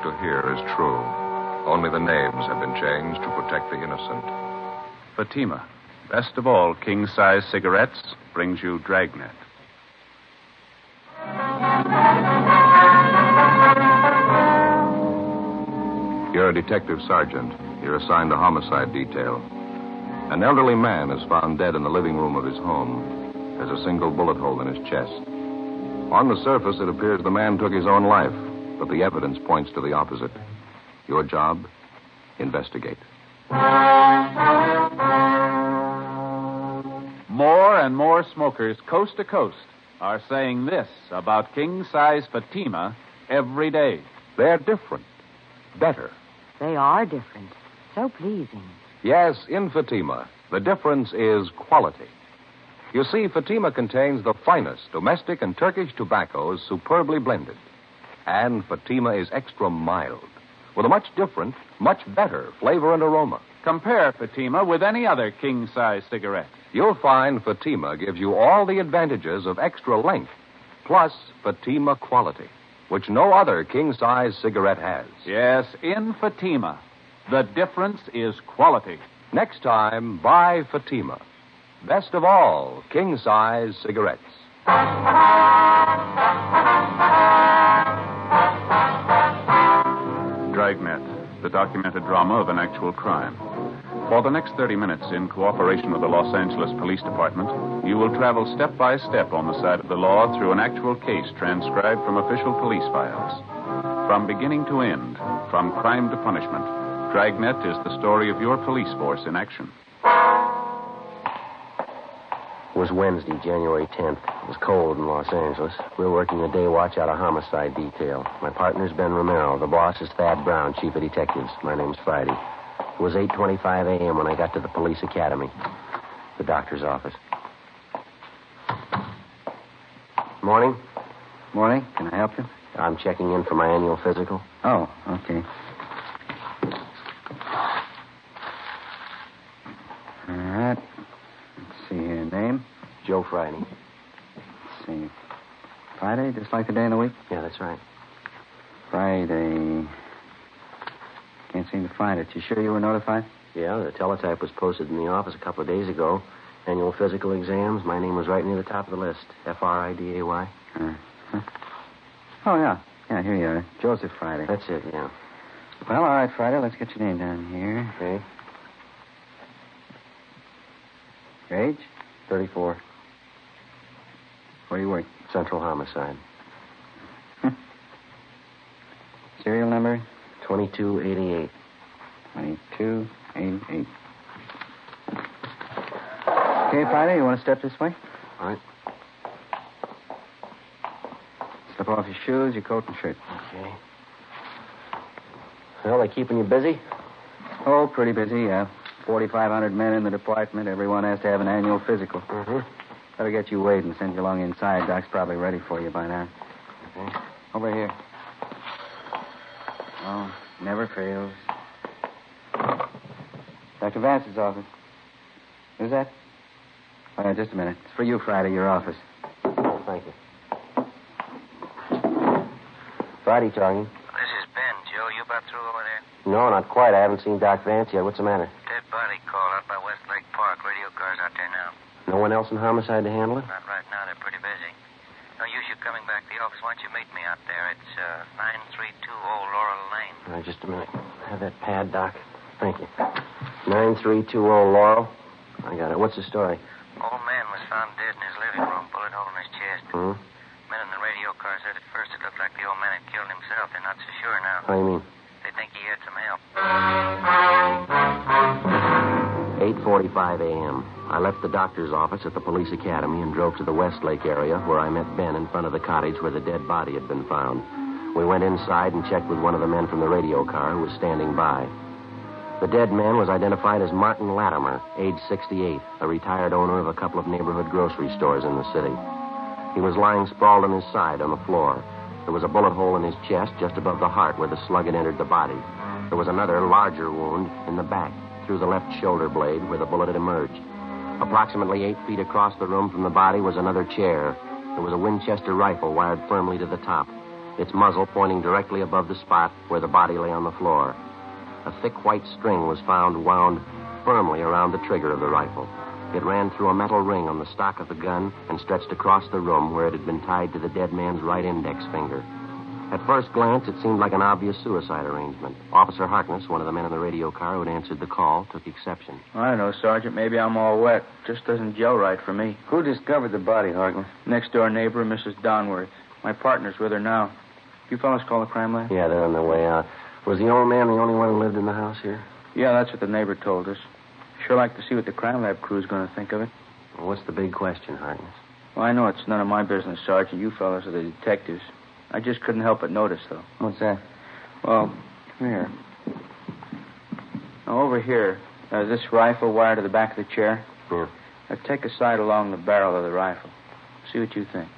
to hear is true. Only the names have been changed to protect the innocent. Fatima, best of all king-size cigarettes, brings you Dragnet. You're a detective sergeant. You're assigned to homicide detail. An elderly man is found dead in the living room of his home. There's a single bullet hole in his chest. On the surface, it appears the man took his own life, but the evidence points to the opposite. Your job? Investigate. More and more smokers coast to coast are saying this about king-size Fatima every day. They're different. Better. They are different. So pleasing. Yes, in Fatima, the difference is quality. You see, Fatima contains the finest domestic and Turkish tobaccos superbly blended. And Fatima is extra mild, with a much different, much better flavor and aroma. Compare Fatima with any other king-size cigarette. You'll find Fatima gives you all the advantages of extra length, plus Fatima quality, which no other king-size cigarette has. Yes, in Fatima, the difference is quality. Next time, buy Fatima. Best of all, king-size cigarettes. Dragnet, the documented drama of an actual crime. For the next 30 minutes, in cooperation with the Los Angeles Police Department, you will travel step by step on the side of the law through an actual case transcribed from official police files. From beginning to end, from crime to punishment, Dragnet is the story of your police force in action. It was Wednesday, January 10th. It was cold in Los Angeles. We were working a day watch out of homicide detail. My partner's Ben Romero. The boss is Thad Brown, chief of detectives. My name's Friday. It was 8:25 a.m. when I got to the police academy, the doctor's office. Morning. Morning. Can I help you? I'm checking in for my annual physical. Oh, okay. All right. Let's see here. Name? Joe Friday. Let's see. Friday, just like the day in the week? Yeah, that's right. Friday. Can't seem to find it. You sure you were notified? Yeah, the teletype was posted in the office a couple of days ago. Annual physical exams. My name was right near the top of the list. Friday. Uh-huh. Oh, yeah. Yeah, here you are. Joseph Friday. That's it, yeah. Well, all right, Friday. Let's get your name down here. Okay. Your age? 34. Where do you work? Central Homicide. Serial number? 2288. 2288. Okay, Friday, you want to step this way? All right. Slip off your shoes, your coat, and shirt. Okay. Well, they keeping you busy? Oh, pretty busy, yeah. 4,500 men in the department. Everyone has to have an annual physical. Mm-hmm. Better get you weighed and send you along inside. Doc's probably ready for you by now. Okay. Over here. Oh, never fails. Dr. Vance's office. Who's that? Oh, yeah, just a minute. It's for you, Friday, your office. Oh, thank you. Friday talking. This is Ben. Joe, you about through over there? No, not quite. I haven't seen Doc Vance yet. What's the matter? Dead body call out by Westlake Park. Radio car's out there now. No one else in homicide to handle it? Not right now. They're pretty busy. No use you coming back to the office. Why don't you meet me out there? It's 9320 Laurel Lane. All right, just a minute. Have that pad, Doc. Thank you. 9320 Laurel. I got it. What's the story? Old man was found dead in his living room. Bullet hole in his chest. Hmm? Men in the radio car said at first it looked like the old man had killed himself. They're not so sure now. How do you mean? They think he had some help. 8:45 a.m. I left the doctor's office at the police academy and drove to the Westlake area where I met Ben in front of the cottage where the dead body had been found. We went inside and checked with one of the men from the radio car who was standing by. The dead man was identified as Martin Latimer, age 68, a retired owner of a couple of neighborhood grocery stores in the city. He was lying sprawled on his side on the floor. There was a bullet hole in his chest just above the heart where the slug had entered the body. There was another larger wound in the back, through the left shoulder blade where the bullet had emerged. Approximately 8 feet across the room from the body was another chair. There was a Winchester rifle wired firmly to the top. its muzzle pointing directly above the spot where the body lay on the floor. A thick white string was found wound firmly around the trigger of the rifle. It ran through a metal ring on the stock of the gun and stretched across the room where it had been tied to the dead man's right index finger. At first glance, it seemed like an obvious suicide arrangement. Officer Harkness, one of the men in the radio car who had answered the call, took exception. I don't know, Sergeant. Maybe I'm all wet. Just doesn't gel right for me. Who discovered the body, Harkness? Next-door neighbor, Mrs. Donworth. My partner's with her now. You fellas call the crime lab? Yeah, they're on their way out. Was the old man the only one who lived in the house here? Yeah, that's what the neighbor told us. Sure like to see what the crime lab crew's going to think of it. Well, what's the big question, Harkness? Well, I know it's none of my business, Sergeant. You fellas are the detectives. I just couldn't help but notice, though. What's that? Well, here. Now, over here, this rifle wired to the back of the chair. Yeah. Now, take a sight along the barrel of the rifle. See what you think.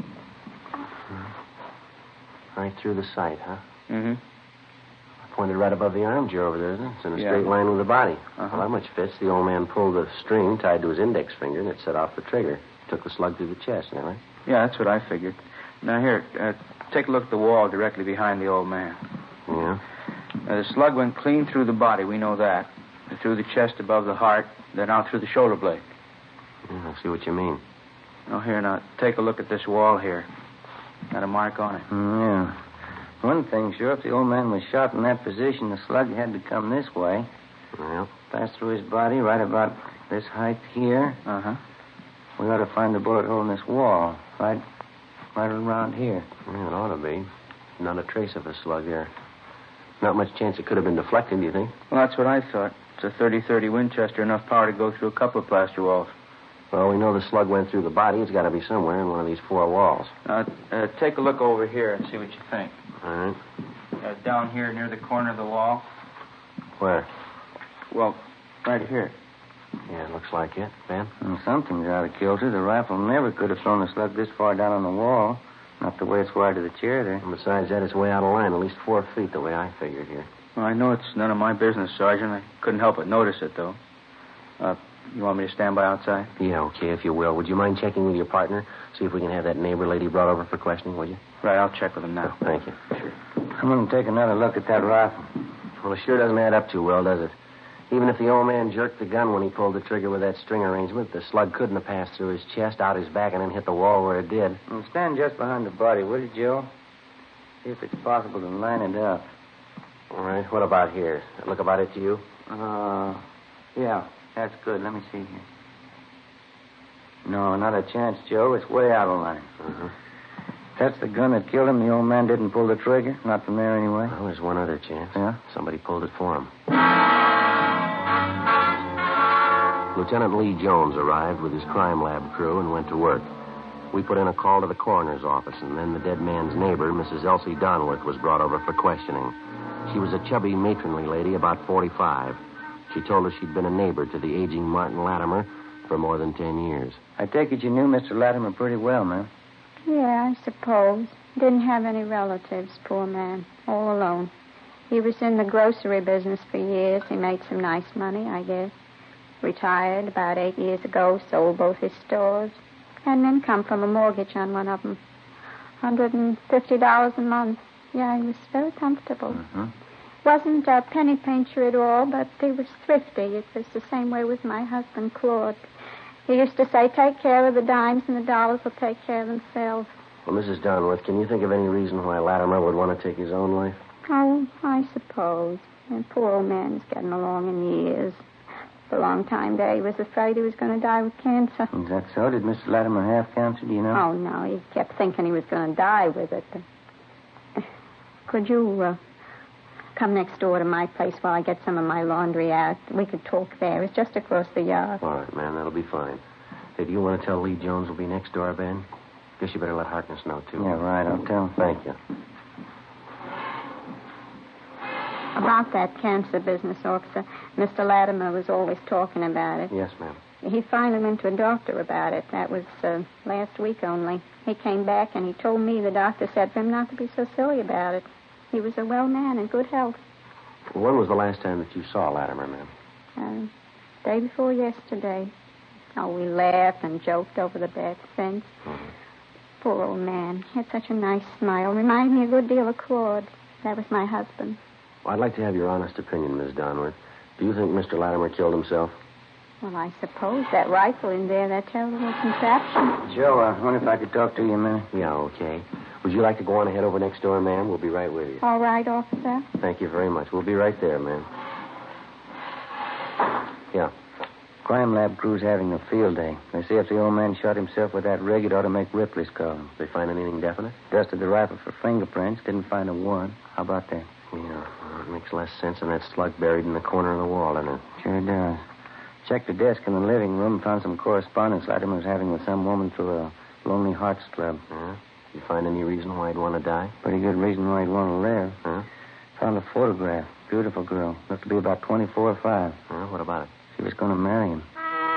Right through the sight, huh? Mm-hmm. Pointed right above the arm chair over there, isn't it? It's in a Yeah. straight line with the body. Uh-huh. Well, that much fits. The old man pulled the string tied to his index finger, and it set off the trigger. Took the slug through the chest, you know, right? Yeah, that's what I figured. Now, here, take a look at the wall directly behind the old man. Yeah? The slug went clean through the body, we know that. Through the chest above the heart, then out through the shoulder blade. I see what you mean. Now, here, now, take a look at this wall here. Got a mark on it. Yeah. One thing, sure, if the old man was shot in that position, the slug had to come this way. Well, Pass through his body right about this height here. Uh-huh. We ought to find the bullet hole in this wall. Right around here. yeah, it ought to be. Not a trace of a slug there. Not much chance it could have been deflected, do you think? Well, that's what I thought. It's a 30-30 Winchester, enough power to go through a couple of plaster walls. Well, we know the slug went through the body. It's got to be somewhere in one of these four walls. Take a look over here and see what you think. All right. Down here near the corner of the wall. Where? Well, right here. Yeah, it looks like it. Ben? Something's out of kilter. The rifle never could have thrown the slug this far down on the wall. Not the way it's wired to the chair there. And besides that, it's way out of line, at least 4 feet, the way I figured here. Well, I know it's none of my business, Sergeant. I couldn't help but notice it, though. You want me to stand by outside? Yeah, okay, if you will. Would you mind checking with your partner? See if we can have that neighbor lady brought over for questioning, would you? Right, I'll check with him now. Oh, thank you. Sure. I'm going to take another look at that rifle. Well, it sure doesn't add up too well, does it? Even if the old man jerked the gun when he pulled the trigger with that string arrangement, the slug couldn't have passed through his chest, out his back, and then hit the wall where it did. Well, stand just behind the body, will you, Joe? See if it's possible to line it up. All right, what about here? That look about it to you? Yeah, that's good. Let me see here. No, not a chance, Joe. It's way out of line. Uh-huh. That's the gun that killed him. The old man didn't pull the trigger. Not from there, anyway. Well, there's one other chance. Yeah? Somebody pulled it for him. Lieutenant Lee Jones arrived with his crime lab crew and went to work. We put in a call to the coroner's office, and then the dead man's neighbor, Mrs. Elsie Donworth, was brought over for questioning. She was a chubby, matronly lady, about 45. She told us she'd been a neighbor to the aging Martin Latimer for more than 10 years. I take it you knew Mr. Latimer pretty well, ma'am. Yeah, I suppose. Didn't have any relatives, poor man. All alone. He was in the grocery business for years. He made some nice money, I guess. Retired about 8 years ago, sold both his stores. Had an income from a mortgage on one of them. $150 a month. Yeah, he was very comfortable. Mm-hmm. Wasn't a penny pincher at all, but he was thrifty. It was the same way with my husband, Claude. He used to say, take care of the dimes and the dollars will take care of themselves. Well, Mrs. Donworth, can you think of any reason why Latimer would want to take his own life? Oh, I suppose. And poor old man's getting along in years. For a long time there, he was afraid he was going to die with cancer. Is that so? Did Mr. Latimer have cancer, do you know? Oh, no, he kept thinking he was going to die with it. Could you come next door to my place while I get some of my laundry out? We could talk there. It's just across the yard. All right, ma'am, that'll be fine. Hey, do you want to tell Lee Jones will be next door, Ben? Guess you better let Harkness know, too. Yeah, right. I'll tell him. Thank you. About that cancer business, officer, Mr. Latimer was always talking about it. Yes, ma'am. He finally went to a doctor about it. That was last week only. He came back and he told me the doctor said for him not to be so silly about it. He was a well man in good health. When was the last time that you saw Latimer, ma'am? Day before yesterday. Oh, we laughed and joked over the back fence. Mm-hmm. Poor old man. He had such a nice smile. Reminded me a good deal of Claude. That was my husband. Well, I'd like to have your honest opinion, Miss Donworth. Do you think Mr. Latimer killed himself? Well, I suppose that rifle in there, that terrible contraption. Joe, I wonder if I could talk to you a minute. Yeah, okay. Would you like to go on ahead over next door, ma'am? We'll be right with you. All right, officer. Thank you very much. We'll be right there, ma'am. Yeah. Crime lab crew's having a field day. They say if the old man shot himself with that rig, it ought to make Ripley's call. They find anything definite? Dusted the rifle for fingerprints. Didn't find a warrant. How about that? Yeah, well, it makes less sense than that slug buried in the corner of the wall, doesn't it? Sure does. Checked the desk in the living room, found some correspondence Latimer was having with some woman through a Lonely Hearts Club. Yeah? You find any reason why he'd want to die? Pretty good reason why he'd want to live. Huh? Found a photograph. Beautiful girl. Looked to be about 24 or 5. What about it? She was going to marry him.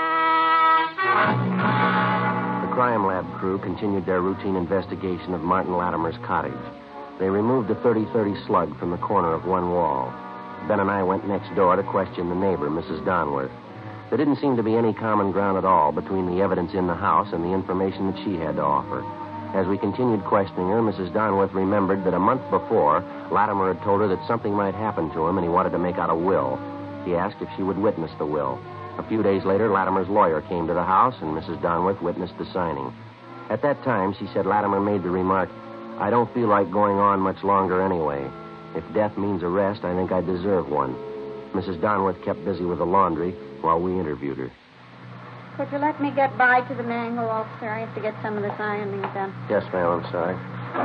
The crime lab crew continued their routine investigation of Martin Latimer's cottage. They removed a .30-30 slug from the corner of one wall. Ben and I went next door to question the neighbor, Mrs. Donworth. There didn't seem to be any common ground at all between the evidence in the house and the information that she had to offer. As we continued questioning her, Mrs. Donworth remembered that a month before, Latimer had told her that something might happen to him and he wanted to make out a will. He asked if she would witness the will. A few days later, Latimer's lawyer came to the house and Mrs. Donworth witnessed the signing. At that time, she said Latimer made the remark, "I don't feel like going on much longer anyway. If death means arrest, I think I deserve one." Mrs. Donworth kept busy with the laundry while we interviewed her. Could you let me get by to the mangle, officer? I have to get some of this ironing done. Yes, ma'am, I'm sorry.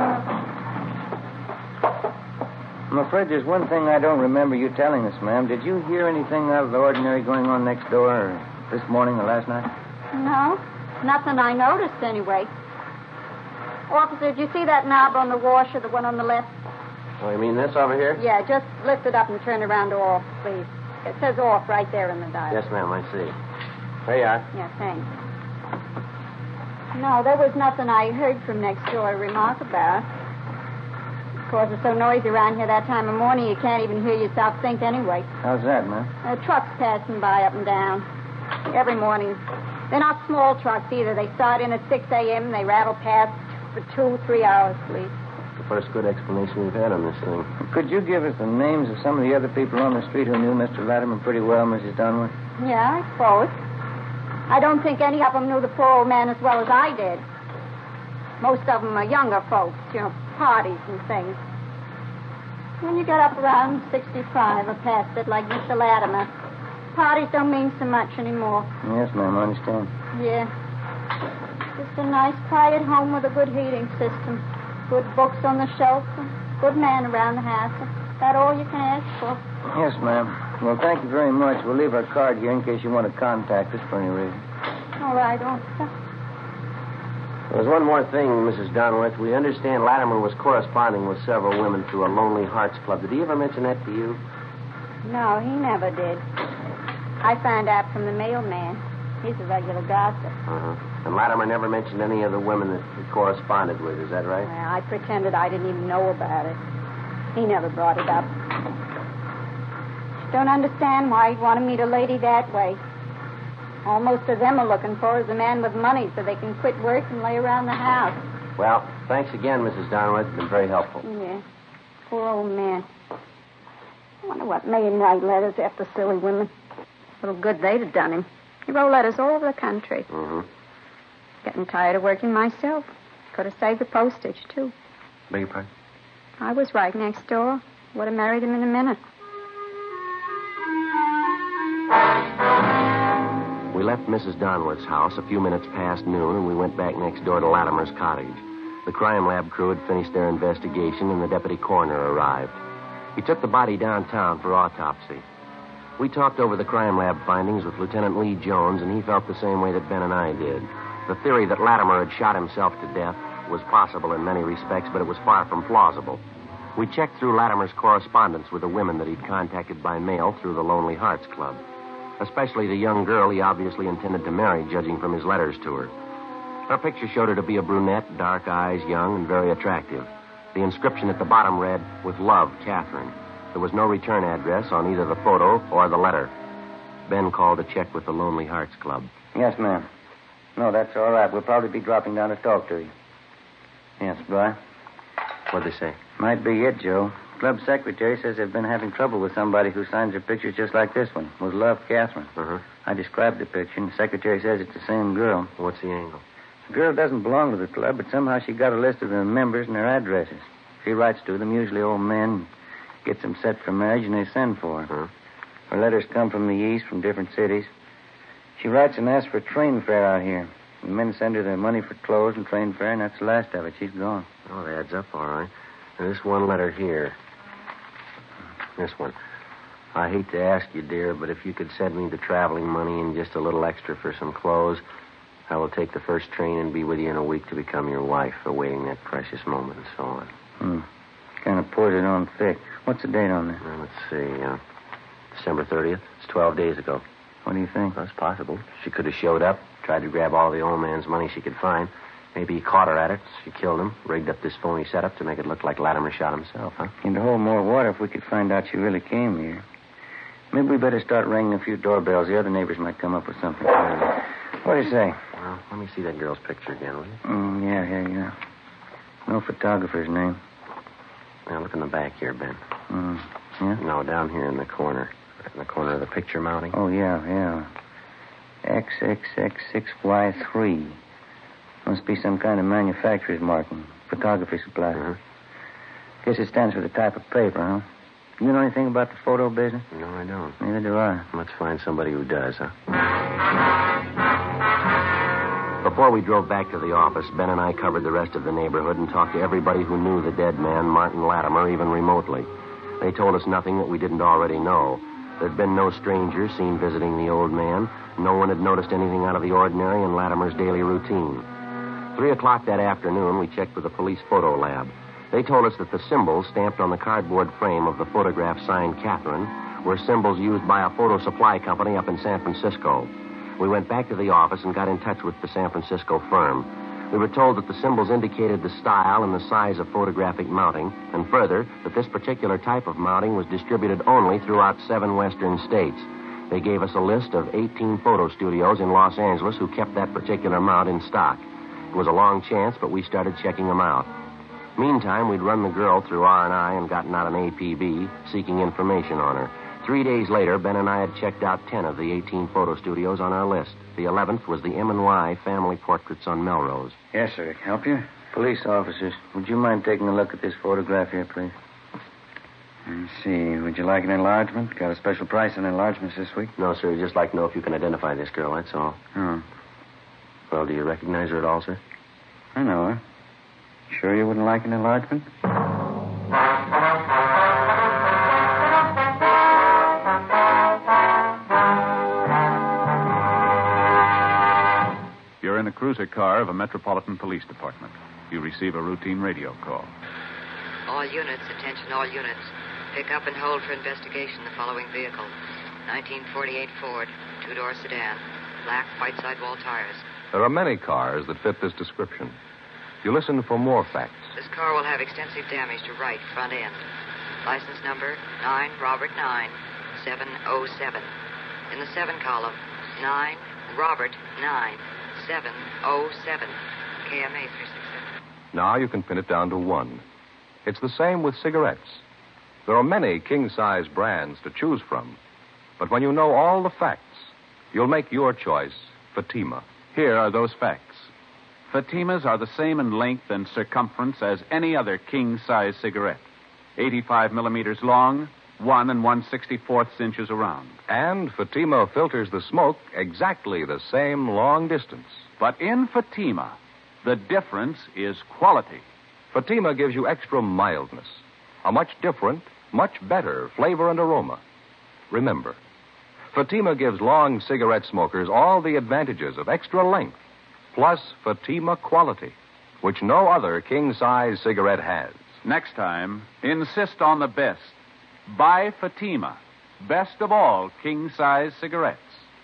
I'm afraid there's one thing I don't remember you telling us, ma'am. Did you hear anything out of the ordinary going on next door or this morning or last night? No, nothing I noticed anyway. Officer, did you see that knob on the washer, the one on the left? Oh, you mean this over here? Yeah, just lift it up and turn it around to off, please. It says off right there in the dial. Yes, ma'am, I see. There you are. Yeah, thanks. No, there was nothing I heard from next door to remark about. Of course, it's so noisy around here that time of morning you can't even hear yourself think anyway. How's that, ma'am? Trucks passing by up and down every morning. They're not small trucks either. They start in at 6 a.m. and they rattle past for 2-3 hours, please. The first good explanation we've had on this thing. Could you give us the names of some of the other people on the street who knew Mr. Latimer pretty well, Mrs. Donworth? Yeah, I suppose. I don't think any of them knew the poor old man as well as I did. Most of them are younger folks, parties and things. When you get up around 65 or past it, like Mr. Latimer, parties don't mean so much anymore. Yes, ma'am, I understand. Yeah. Just a nice, quiet home with a good heating system. Good books on the shelf. Good man around the house. Is that all you can ask for? Yes, ma'am. Well, thank you very much. We'll leave our card here in case you want to contact us for any reason. All right, officer. There's one more thing, Mrs. Donworth. We understand Latimer was corresponding with several women through a Lonely Hearts Club. Did he ever mention that to you? No, he never did. I found out from the mailman. He's a regular gossip. Uh-huh. And Latimer never mentioned any of the women that he corresponded with. Is that right? Well, I pretended I didn't even know about it. He never brought it up. Don't understand why he'd want to meet a lady that way. All most of them are looking for is a man with money so they can quit work and lay around the house. Well, thanks again, Mrs. Donworth. It's been very helpful. Yeah. Poor old man. I wonder what made him write letters after silly women. Little good they'd have done him. He wrote letters all over the country. Mm-hmm. Getting tired of working myself. Could have saved the postage, too. Beg your pardon? I was right next door. Would have married him in a minute. We left Mrs. Donworth's house a few minutes past noon, and we went back next door to Latimer's cottage. The crime lab crew had finished their investigation, and the deputy coroner arrived. He took the body downtown for autopsy. We talked over the crime lab findings with Lieutenant Lee Jones, and he felt the same way that Ben and I did. The theory that Latimer had shot himself to death was possible in many respects, but it was far from plausible. We checked through Latimer's correspondence with the women that he'd contacted by mail through the Lonely Hearts Club, especially the young girl he obviously intended to marry, judging from his letters to her. Her picture showed her to be a brunette, dark eyes, young, and very attractive. The inscription at the bottom read, "With love, Catherine." There was no return address on either the photo or the letter. Ben called to check with the Lonely Hearts Club. Yes, ma'am. No, that's all right. We'll probably be dropping down to talk to you. Yes, boy. What'd they say? Might be it, Joe. Club secretary says they've been having trouble with somebody who signs their pictures just like this one, with Love Catherine. Uh-huh. I described the picture, and the secretary says it's the same girl. What's the angle? The girl doesn't belong to the club, but somehow she got a list of the members and their addresses. She writes to them, usually old men, gets them set for marriage, and they send for her. Huh? Her letters come from the east, from different cities. She writes and asks for a train fare out here. The men send her their money for clothes and train fare, and that's the last of it. She's gone. Oh, it adds up all right. And this one letter here. This one. I hate to ask you, dear, but if you could send me the traveling money and just a little extra for some clothes, I will take the first train and be with you in a week to become your wife, awaiting that precious moment and so on. Kind of pours it on thick. What's the date on there? Let's see. December 30th. It's 12 days ago. What do you think? That's possible. She could have showed up, tried to grab all the old man's money she could find. Maybe he caught her at it. She killed him, rigged up this phony setup to make it look like Latimer shot himself, huh? Into hold more water if we could find out she really came here. Maybe we better start ringing a few doorbells. The other neighbors might come up with something. What do you say? Well, let me see that girl's picture again, will you? Yeah. No photographer's name. Now, look in the back here, Ben. Yeah? No, down here in the corner. Right in the corner of the picture mounting. Oh, yeah. XXX6Y3. Must be some kind of manufacturer's marking. Photography supply. Uh-huh. Guess it stands for the type of paper, huh? You know anything about the photo business? No, I don't. Neither do I. Let's find somebody who does, huh? Before we drove back to the office, Ben and I covered the rest of the neighborhood and talked to everybody who knew the dead man, Martin Latimer, even remotely. They told us nothing that we didn't already know. There'd been no strangers seen visiting the old man. No one had noticed anything out of the ordinary in Latimer's daily routine. 3 o'clock that afternoon, we checked with the police photo lab. They told us that the symbols stamped on the cardboard frame of the photograph signed Catherine were symbols used by a photo supply company up in San Francisco. We went back to the office and got in touch with the San Francisco firm. We were told that the symbols indicated the style and the size of photographic mounting, and further, that this particular type of mounting was distributed only throughout 7 western states. They gave us a list of 18 photo studios in Los Angeles who kept that particular mount in stock. It was a long chance, but we started checking them out. Meantime, we'd run the girl through R&I and gotten out an APB, seeking information on her. 3 days later, Ben and I had checked out 10 of the 18 photo studios on our list. The 11th was the M&Y Family Portraits on Melrose. Yes, sir. Can I help you? Police officers, would you mind taking a look at this photograph here, please? Let's see. Would you like an enlargement? Got a special price on enlargements this week? No, sir. I'd just like to know if you can identify this girl, that's all. Oh. Well, do you recognize her at all, sir? I know her. Sure you wouldn't like an enlargement? You're in a cruiser car of a Metropolitan Police Department. You receive a routine radio call. All units, attention all units. Pick up and hold for investigation the following vehicle. 1948 Ford, 2-door sedan, black white sidewall tires. There are many cars that fit this description. You listen for more facts. This car will have extensive damage to right front end. License number 9 Robert 9 707. In the 7 column, 9 Robert 9 707. KMA 367. Now you can pin it down to 1. It's the same with cigarettes. There are many king-size brands to choose from. But when you know all the facts, you'll make your choice, Fatima. Here are those facts. Fatimas are the same in length and circumference as any other king-size cigarette. 85 millimeters long, 1 1/64 inches around. And Fatima filters the smoke exactly the same long distance. But in Fatima, the difference is quality. Fatima gives you extra mildness, a much different, much better flavor and aroma. Remember, Fatima gives long cigarette smokers all the advantages of extra length, plus Fatima quality, which no other king-size cigarette has. Next time, insist on the best. Buy Fatima, best of all king-size cigarettes.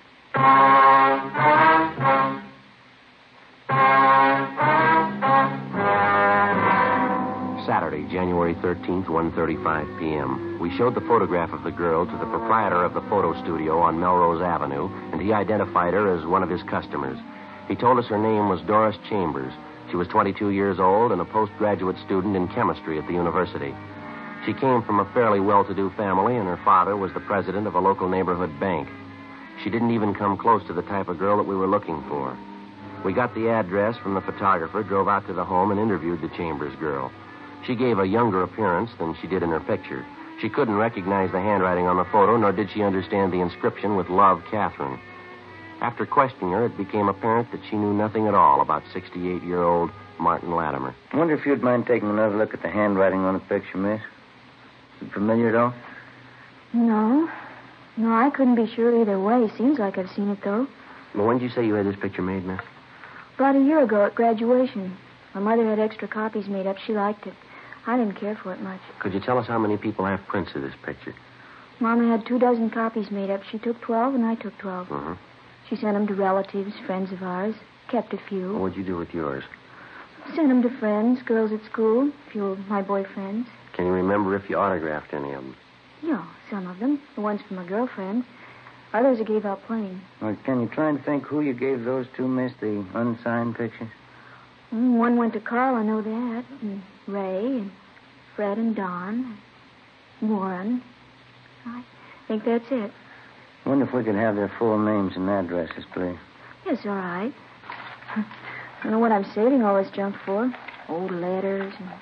Saturday, January 13th, 1:35 p.m. We showed the photograph of the girl to the proprietor of the photo studio on Melrose Avenue, and he identified her as one of his customers. He told us her name was Doris Chambers. She was 22 years old and a postgraduate student in chemistry at the university. She came from a fairly well-to-do family, and her father was the president of a local neighborhood bank. She didn't even come close to the type of girl that we were looking for. We got the address from the photographer, drove out to the home, and interviewed the Chambers girl. She gave a younger appearance than she did in her picture. She couldn't recognize the handwriting on the photo, nor did she understand the inscription with Love, Catherine. After questioning her, it became apparent that she knew nothing at all about 68-year-old Martin Latimer. I wonder if you'd mind taking another look at the handwriting on the picture, miss. Is it familiar at all? No, I couldn't be sure either way. Seems like I've seen it, though. Well, when did you say you had this picture made, miss? About a year ago at graduation. My mother had extra copies made up. She liked it. I didn't care for it much. Could you tell us how many people have prints of this picture? Mama had 24 copies made up. She took 12, and I took 12. Mm-hmm. She sent them to relatives, friends of ours. Kept a few. What'd you do with yours? Sent them to friends, girls at school, a few of my boyfriends. Can you remember if you autographed any of them? Yeah, some of them. The ones from my girlfriend. Others I gave out plain. Well, can you try and think who you gave those to, miss, the unsigned pictures? One went to Carl, I know that. And Ray, and Fred and Don, and Warren. I think that's it. I wonder if we could have their full names and addresses, please. Yes, all right. I don't know what I'm saving all this junk for. Old letters and...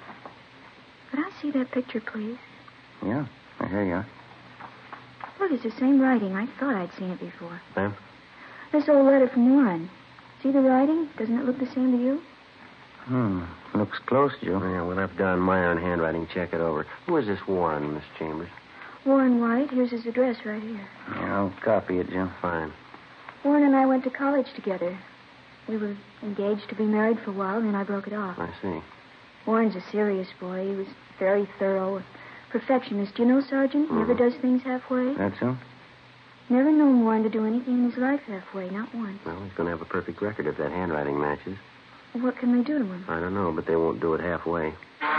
Could I see that picture, please? Yeah, here you are. Look, it's the same writing. I thought I'd seen it before. Ma'am? This old letter from Warren. See the writing? Doesn't it look the same to you? Looks close, Joe. Yeah, we'll have Don Meyer in handwriting check it over. Who is this Warren, Miss Chambers? Warren White. Here's his address right here. Yeah, I'll copy it, Joe. Fine. Warren and I went to college together. We were engaged to be married for a while, and then I broke it off. I see. Warren's a serious boy. He was very thorough, a perfectionist. You know, Sergeant? He never does things halfway. That's so? Never known Warren to do anything in his life halfway, not once. Well, he's going to have a perfect record if that handwriting matches. What can they do to him? I don't know, but they won't do it halfway.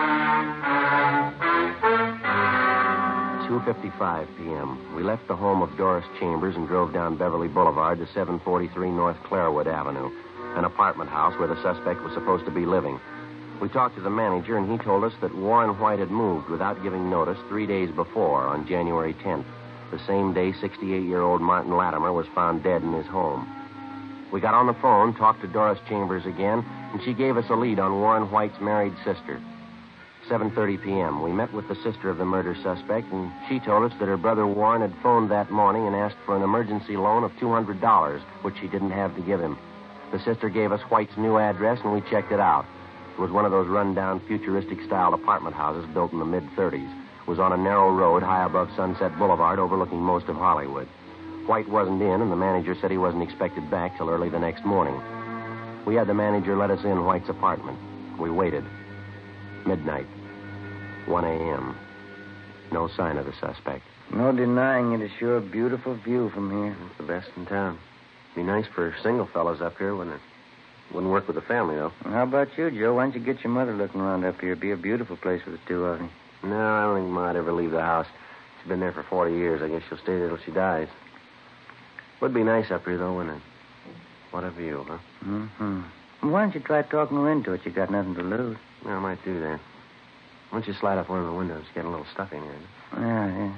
2:55 p.m. We left the home of Doris Chambers and drove down Beverly Boulevard to 743 North Clairwood Avenue, an apartment house where the suspect was supposed to be living. We talked to the manager, and he told us that Warren White had moved without giving notice 3 days before, on January 10th, the same day 68-year-old Martin Latimer was found dead in his home. We got on the phone, talked to Doris Chambers again, and she gave us a lead on Warren White's married sister. 7:30 p.m. We met with the sister of the murder suspect, and she told us that her brother Warren had phoned that morning and asked for an emergency loan of $200, which she didn't have to give him. The sister gave us White's new address, and we checked it out. It was one of those run-down, futuristic-style apartment houses built in the mid-'30s. It was on a narrow road high above Sunset Boulevard, overlooking most of Hollywood. White wasn't in, and the manager said he wasn't expected back till early the next morning. We had the manager let us in White's apartment. We waited. Midnight. 1 a.m. No sign of the suspect. No denying it is sure a beautiful view from here. It's the best in town. Be nice for single fellows up here, wouldn't it? Wouldn't work with the family, though. How about you, Joe? Why don't you get your mother looking around up here? It'd be a beautiful place for the two of you. No, I don't think Ma'd ever leave the house. She's been there for 40 years. I guess she'll stay there till she dies. Would be nice up here, though, wouldn't it? What a view, huh? Mm-hmm. Well, why don't you try talking her into it? You got nothing to lose. Yeah, I might do that. Why don't you slide up one of the windows? Get a little stuff in here. Yeah.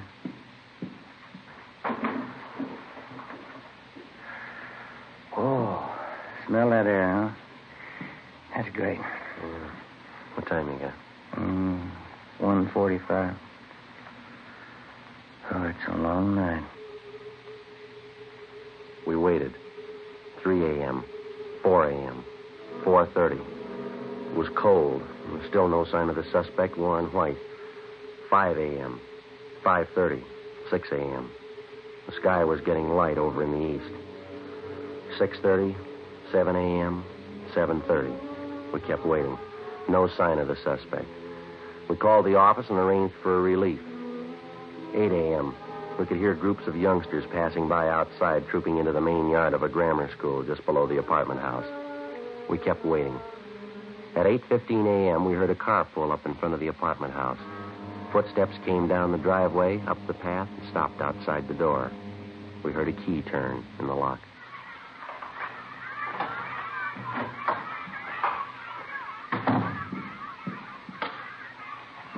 Oh, smell that air, huh? That's great. Yeah. What time you got? 1:45. Oh, it's a long night. We waited. 3 a.m., 4 a.m., 4:30. It was cold. There was still no sign of the suspect, Warren White. 5 a.m., 5:30, 6 a.m. The sky was getting light over in the east. 6:30, 7 a.m., 7:30. We kept waiting. No sign of the suspect. We called the office and arranged for a relief. 8 a.m. We could hear groups of youngsters passing by outside, trooping into the main yard of a grammar school just below the apartment house. We kept waiting. At 8:15 a.m., we heard a car pull up in front of the apartment house. Footsteps came down the driveway, up the path, and stopped outside the door. We heard a key turn in the lock.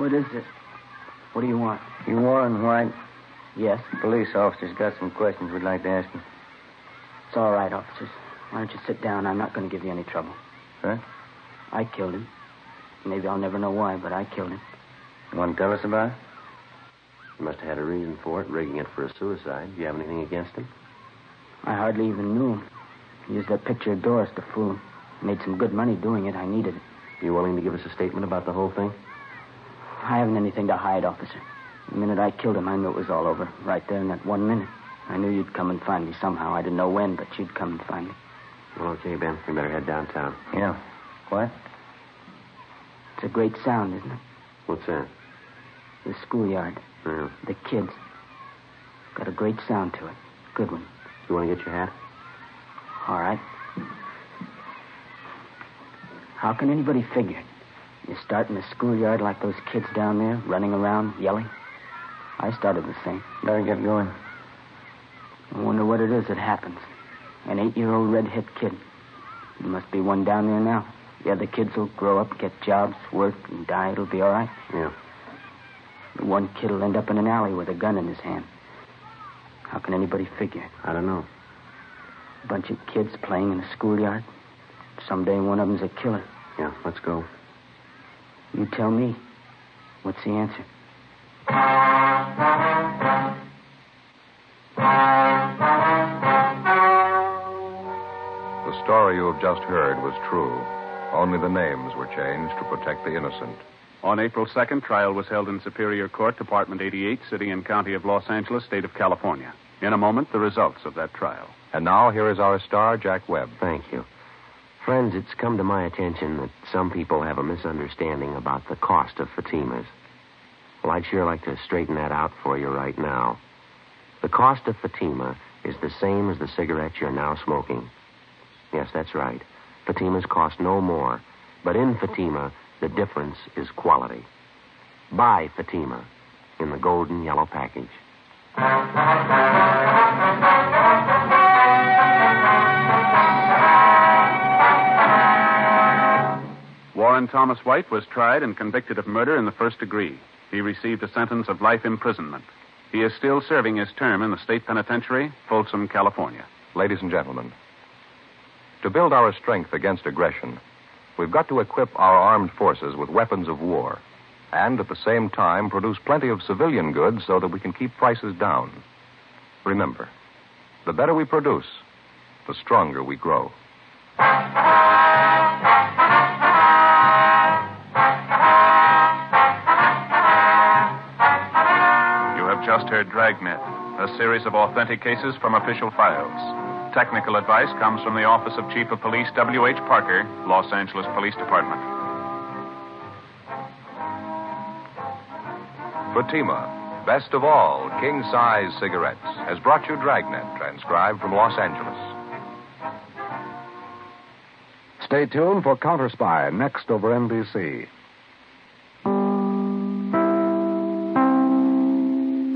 What is it? What do you want? You Warren White? Yes. Police officer's got some questions we'd like to ask you. It's all right, officers. Why don't you sit down? I'm not going to give you any trouble. Huh? I killed him. Maybe I'll never know why, but I killed him. You want to tell us about it? You must have had a reason for it, rigging it for a suicide. Do you have anything against him? I hardly even knew him. He used that picture of Doris to fool. Made some good money doing it. I needed it. You willing to give us a statement about the whole thing? I haven't anything to hide, officer. The minute I killed him, I knew it was all over. Right there in that 1 minute. I knew you'd come and find me somehow. I didn't know when, but you'd come and find me. Well, okay, Ben. We better head downtown. Yeah. What? It's a great sound, isn't it? What's that? The schoolyard. Yeah. The kids. Got a great sound to it. Good one. You want to get your hat? All right. How can anybody figure it? You start in the schoolyard like those kids down there, running around, yelling. I started the same. Better get going. I wonder what it is that happens. An 8-year-old red-hit kid. There must be one down there now. The other kids will grow up, get jobs, work, and die. It'll be all right. Yeah. The one kid will end up in an alley with a gun in his hand. How can anybody figure it? I don't know. A bunch of kids playing in a schoolyard. Someday one of them's a killer. Yeah, let's go. You tell me. What's the answer? The story you have just heard was true. Only the names were changed to protect the innocent. On April 2nd, trial was held in Superior Court, Department 88, City and County of Los Angeles, State of California. In a moment, the results of that trial. And now, here is our star, Jack Webb. Thank you. Friends, it's come to my attention that some people have a misunderstanding about the cost of Fatimas. Well, I'd sure like to straighten that out for you right now. The cost of Fatima is the same as the cigarettes you're now smoking. Yes, that's right. Fatimas cost no more. But in Fatima, the difference is quality. Buy Fatima in the golden yellow package. Warren Thomas White was tried and convicted of murder in the first degree. He received a sentence of life imprisonment. He is still serving his term in the state penitentiary, Folsom, California. Ladies and gentlemen, to build our strength against aggression, we've got to equip our armed forces with weapons of war and at the same time produce plenty of civilian goods so that we can keep prices down. Remember, the better we produce, the stronger we grow. You have just heard Dragnet, a series of authentic cases from official files. Technical advice comes from the Office of Chief of Police W.H. Parker, Los Angeles Police Department. Fatima, best of all king-size cigarettes, has brought you Dragnet, transcribed from Los Angeles. Stay tuned for Counter Spy next over NBC.